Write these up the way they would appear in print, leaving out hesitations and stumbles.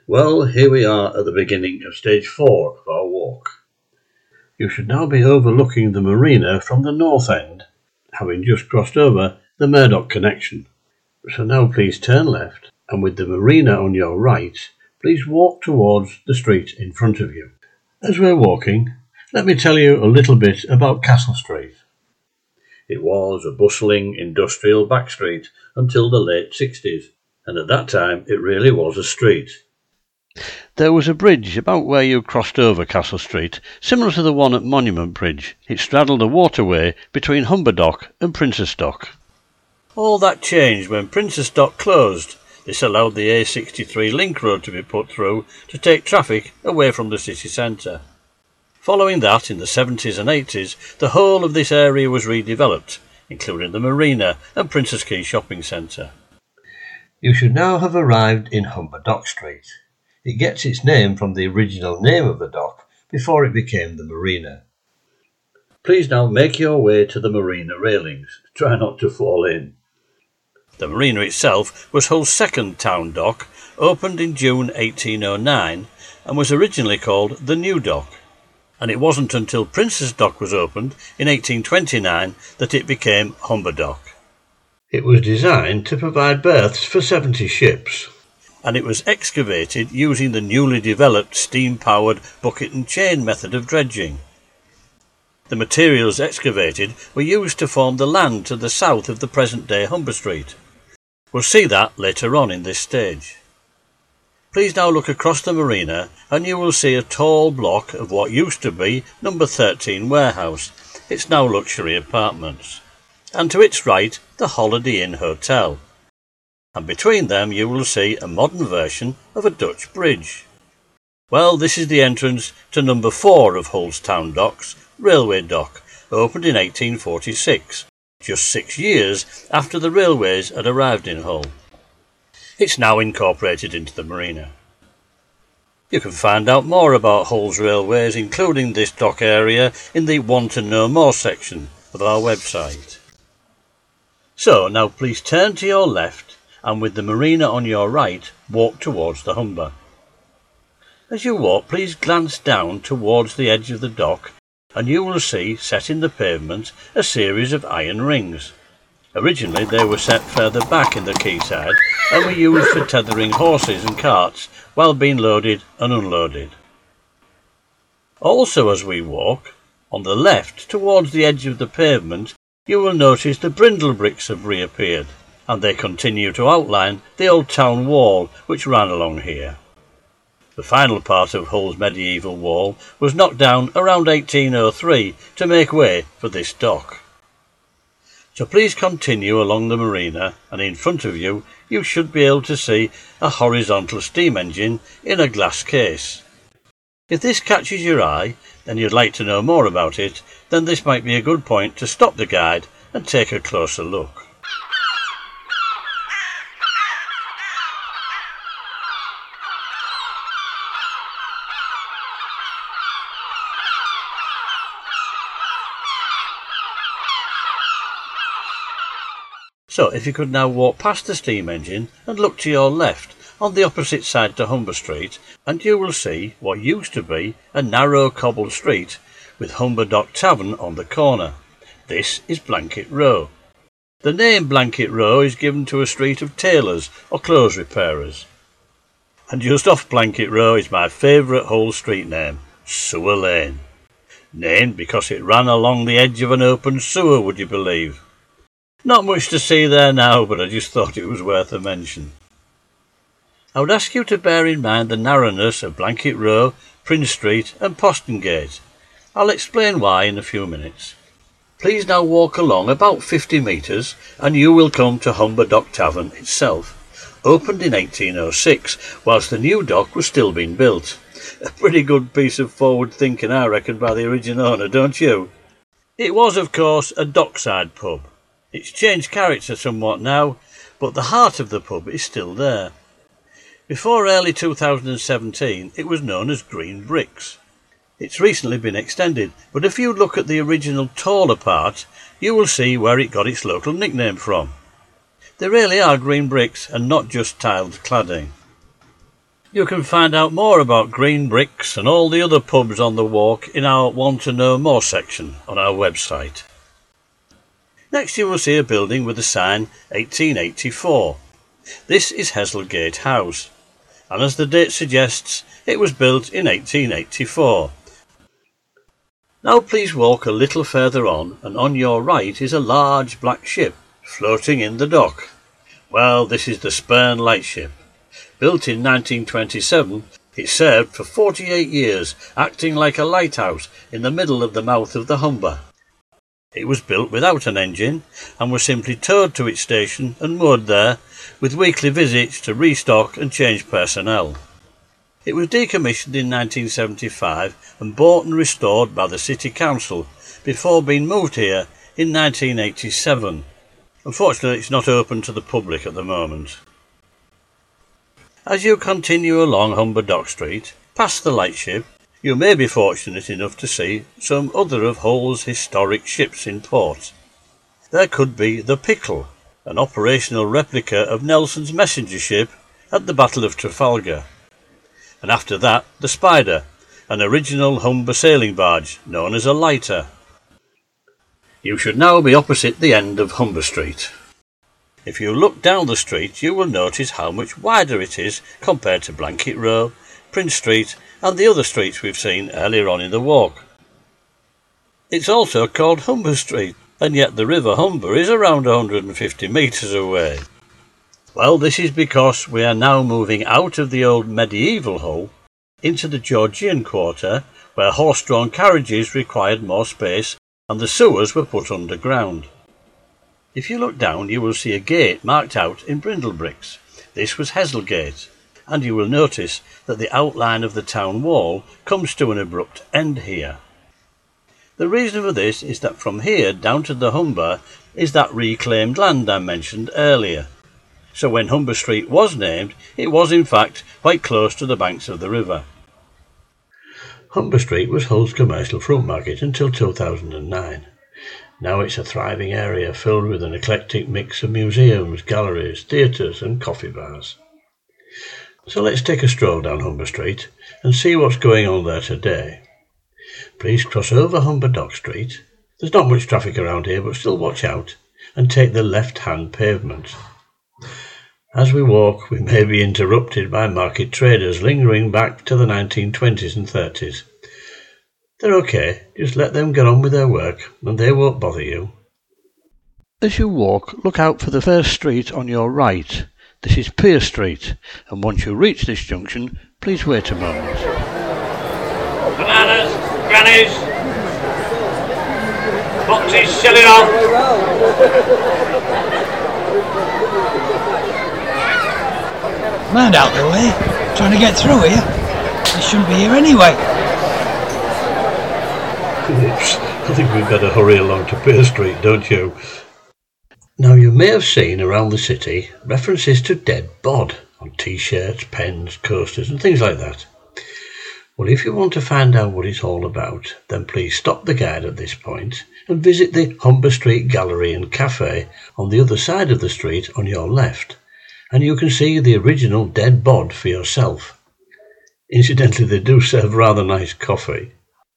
Well, here we are at the beginning of stage 4 of our walk. You should now be overlooking the marina from the north end, having just crossed over the Murdoch connection. So now please turn left, and with the marina on your right, please walk towards the street in front of you. As we're walking, let me tell you a little bit about Castle Street. It was a bustling industrial back street until the late 60s, and at that time it really was a street. There was a bridge about where you crossed over Castle Street, similar to the one at Monument Bridge. It straddled a waterway between Humber Dock and Princes Dock. All that changed when Princes Dock closed. This allowed the A63 link road to be put through to take traffic away from the city centre. Following that, in the 70s and 80s, the whole of this area was redeveloped, including the marina and Princes Quay shopping centre. You should now have arrived in Humber Dock Street. It gets its name from the original name of the dock before it became the marina. Please now make your way to the marina railings. Try not to fall in. The marina itself was Hull's second town dock, opened in June 1809 and was originally called the New Dock. And it wasn't until Princes Dock was opened in 1829 that it became Humber Dock. It was designed to provide berths for 70 ships, and it was excavated using the newly developed steam-powered bucket and chain method of dredging. The materials excavated were used to form the land to the south of the present-day Humber Street. We'll see that later on in this stage. Please now look across the marina and you will see a tall block of what used to be number 13 warehouse. It's now luxury apartments. And to its right, the Holiday Inn Hotel. And between them you will see a modern version of a Dutch bridge. Well, this is the entrance to number 4 of Hull's town docks, Railway Dock, opened in 1846, just 6 years after the railways had arrived in Hull. It's now incorporated into the marina. You can find out more about Hull's railways, including this dock area, in the Want to Know More section of our website. So now please turn to your left and with the marina on your right, walk towards the Humber. As you walk, please glance down towards the edge of the dock and you will see, set in the pavement, a series of iron rings. Originally they were set further back in the quayside and were used for tethering horses and carts while being loaded and unloaded. Also as we walk, on the left towards the edge of the pavement, you will notice the brindle bricks have reappeared, and they continue to outline the old town wall which ran along here. The final part of Hull's medieval wall was knocked down around 1803 to make way for this dock. So please continue along the marina, and in front of you, you should be able to see a horizontal steam engine in a glass case. If this catches your eye and you'd like to know more about it, then this might be a good point to stop the guide and take a closer look. So if you could now walk past the steam engine and look to your left on the opposite side to Humber Street, and you will see what used to be a narrow cobbled street with Humber Dock Tavern on the corner. This is Blanket Row. The name Blanket Row is given to a street of tailors or clothes repairers. And just off Blanket Row is my favourite Hull street name, Sewer Lane. Named because it ran along the edge of an open sewer, would you believe? Not much to see there now, but I just thought it was worth a mention. I would ask you to bear in mind the narrowness of Blanket Row, Prince Street and Poston Gate. I'll explain why in a few minutes. Please now walk along about 50 metres and you will come to Humber Dock Tavern itself, opened in 1806 whilst the new dock was still being built. A pretty good piece of forward thinking, I reckon, by the original owner, don't you? It was, of course, a dockside pub. It's changed character somewhat now, but the heart of the pub is still there. Before early 2017, it was known as Green Bricks. It's recently been extended, but if you look at the original taller part, you will see where it got its local nickname from. They really are green bricks and not just tiled cladding. You can find out more about Green Bricks and all the other pubs on the walk in our Want to Know More section on our website. Next you will see a building with the sign 1884. This is Hesselgate House, and as the date suggests, it was built in 1884. Now please walk a little further on, and on your right is a large black ship floating in the dock. Well, this is the Spurn Lightship. Built in 1927, it served for 48 years, acting like a lighthouse in the middle of the mouth of the Humber. It was built without an engine and was simply towed to its station and moored there, with weekly visits to restock and change personnel. It was decommissioned in 1975 and bought and restored by the City Council before being moved here in 1987. Unfortunately, it's not open to the public at the moment. As you continue along Humber Dock Street, past the lightship, you may be fortunate enough to see some other of Hull's historic ships in port. There could be the Pickle, an operational replica of Nelson's messenger ship at the Battle of Trafalgar. And after that, the Spider, an original Humber sailing barge known as a lighter. You should now be opposite the end of Humber Street. If you look down the street, you will notice how much wider it is compared to Blanket Row, Prince Street and the other streets we've seen earlier on in the walk. It's also called Humber Street, and yet the River Humber is around 150 metres away. Well, this is because we are now moving out of the old medieval Hull into the Georgian quarter, where horse-drawn carriages required more space and the sewers were put underground. If you look down, you will see a gate marked out in brindle bricks. This was Hesselgate, and you will notice that the outline of the town wall comes to an abrupt end here. The reason for this is that from here down to the Humber is that reclaimed land I mentioned earlier. So when Humber Street was named, it was in fact quite close to the banks of the river. Humber Street was Hull's commercial fruit market until 2009. Now it's a thriving area filled with an eclectic mix of museums, galleries, theatres and coffee bars. So let's take a stroll down Humber Street and see what's going on there today. Please cross over Humber Dock Street. There's not much traffic around here, but still watch out, and take the left-hand pavement. As we walk, we may be interrupted by market traders lingering back to the 1920s and 30s. They're okay, just let them get on with their work, and they won't bother you. As you walk, look out for the first street on your right. This is Pier Street, and once you reach this junction, please wait a moment. Bananas, grannies, boxes selling off. Man out the way, trying to get through here. They shouldn't be here anyway. Oops, I think we'd better hurry along to Pier Street, don't you? Now you may have seen around the city references to Dead Bod on t-shirts, pens, coasters and things like that. Well, if you want to find out what it's all about, then please stop the guide at this point and visit the Humber Street Gallery and Cafe on the other side of the street on your left, and you can see the original Dead Bod for yourself. Incidentally, they do serve rather nice coffee.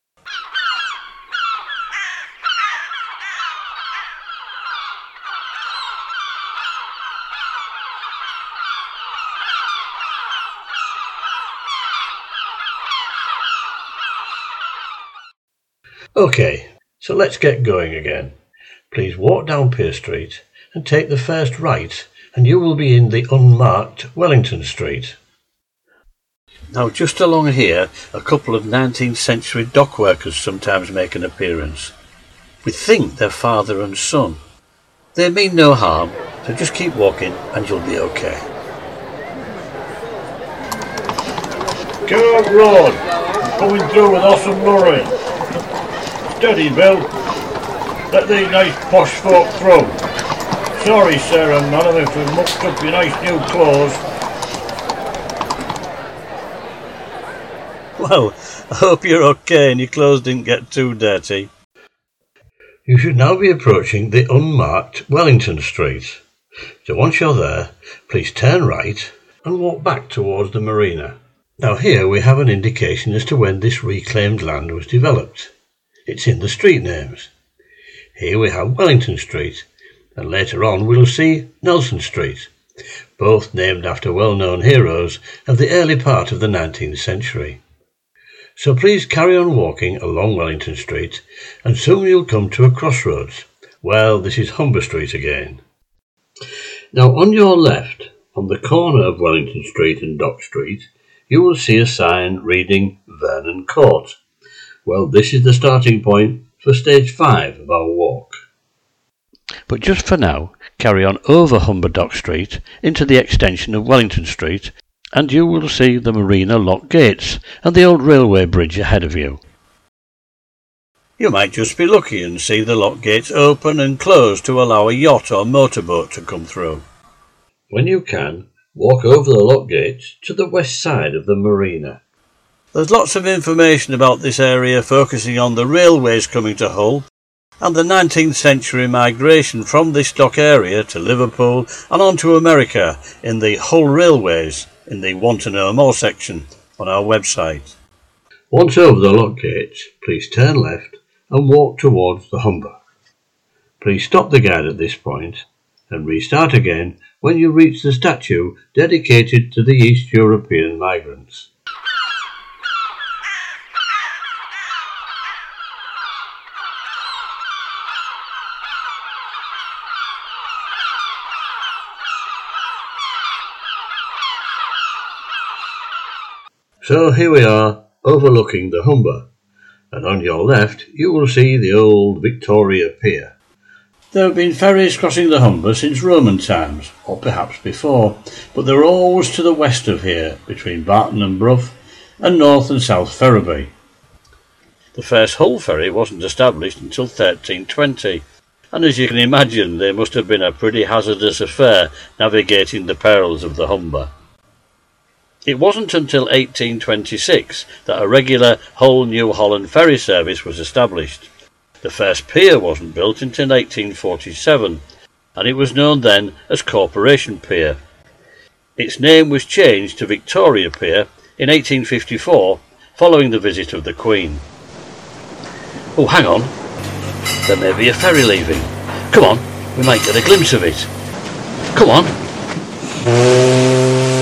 Okay, so let's get going again. Please walk down Pier Street and take the first right, and you will be in the unmarked Wellington Street. Now just along here, a couple of 19th century dock workers sometimes make an appearance. We think they're father and son. They mean no harm, so just keep walking and you'll be okay. Curve Road, coming through with awesome lorry. Steady, Bill. Let these nice posh folk through. Sorry, Sarah, none of if we've mucked up your nice new clothes. Well, I hope you're okay and your clothes didn't get too dirty. You should now be approaching the unmarked Wellington Street. So once you're there, please turn right and walk back towards the marina. Now here we have an indication as to when this reclaimed land was developed. It's in the street names. Here we have Wellington Street, and later on we'll see Nelson Street, both named after well-known heroes of the early part of the 19th century. So please carry on walking along Wellington Street, and soon you'll come to a crossroads. Well, this is Humber Street again. Now on your left, on the corner of Wellington Street and Dock Street, you will see a sign reading Vernon Court. Well, this is the starting point for stage 5 of our walk. But just for now, carry on over Humber Dock Street into the extension of Wellington Street, and you will see the Marina lock gates and the old railway bridge ahead of you. You might just be lucky and see the lock gates open and close to allow a yacht or motorboat to come through. When you can, walk over the lock gates to the west side of the marina. There's lots of information about this area focusing on the railways coming to Hull and the 19th century migration from this dock area to Liverpool and on to America in the Hull Railways in the Want to Know More section on our website. Once over the lock gates, please turn left and walk towards the Humber. Please stop the guide at this point and restart again when you reach the statue dedicated to the East European migrants. So here we are, overlooking the Humber, and on your left you will see the old Victoria Pier. There have been ferries crossing the Humber since Roman times, or perhaps before, but they're always to the west of here, between Barton and Brough, and North and South Ferriby. The first Hull ferry wasn't established until 1320, and as you can imagine, they must have been a pretty hazardous affair navigating the perils of the Humber. It wasn't until 1826 that a regular Hull-New Holland ferry service was established. The first pier wasn't built until 1847, and it was known then as Corporation Pier. Its name was changed to Victoria Pier in 1854, following the visit of the Queen. Oh, hang on. There may be a ferry leaving. Come on, we might get a glimpse of it. Come on.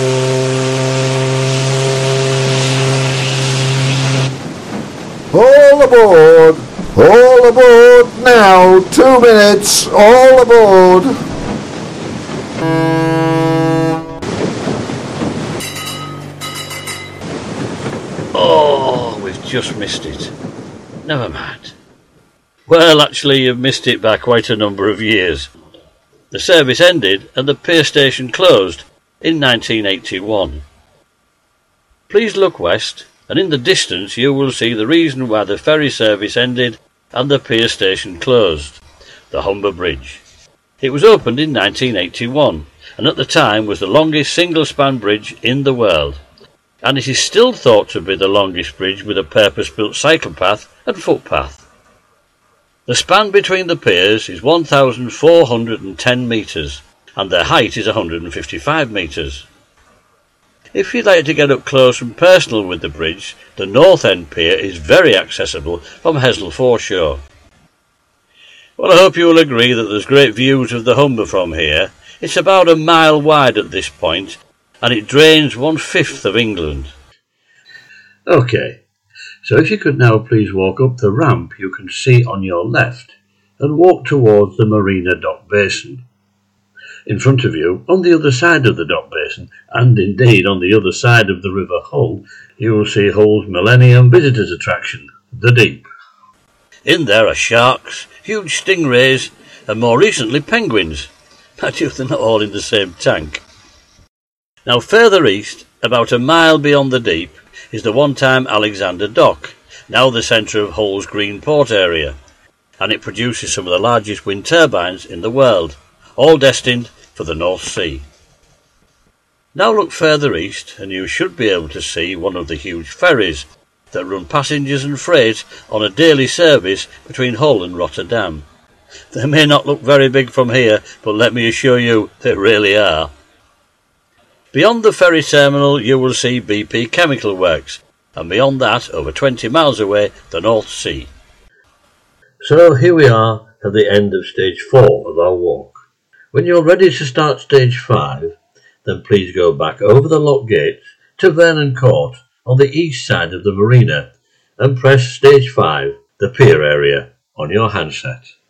All aboard! All aboard now! 2 minutes! All aboard! Oh, we've just missed it. Never mind. Well, actually, you've missed it by quite a number of years. The service ended and the pier station closed in 1981. Please look west, and in the distance you will see the reason why the ferry service ended and the pier station closed, the Humber Bridge. It was opened in 1981 and at the time was the longest single-span bridge in the world, and it is still thought to be the longest bridge with a purpose-built cycle path and footpath. The span between the piers is 1,410 metres and their height is 155 metres. If you'd like to get up close and personal with the bridge, the North End Pier is very accessible from Hesle Foreshore. Well, I hope you will agree that there's great views of the Humber from here. It's about a mile wide at this point, and it drains 1/5 of England. OK, so if you could now please walk up the ramp you can see on your left, and walk towards the Marina Dock Basin. In front of you, on the other side of the dock basin, and indeed on the other side of the River Hull, you will see Hull's Millennium Visitors Attraction, the Deep. In there are sharks, huge stingrays, and more recently penguins. But they're not all in the same tank. Now further east, about a mile beyond the Deep, is the one-time Alexander Dock, now the centre of Hull's Green Port area, and it produces some of the largest wind turbines in the world, all destined for the North Sea. Now look further east and you should be able to see one of the huge ferries that run passengers and freight on a daily service between Hull and Rotterdam. They may not look very big from here, but let me assure you they really are. Beyond the ferry terminal you will see BP Chemical Works, and beyond that, over 20 miles away, the North Sea. So here we are at the end of stage 4 of our walk. When you're ready to start stage 5, then please go back over the lock gates to Vernon Court on the east side of the marina and press stage 5, the pier area, on your handset.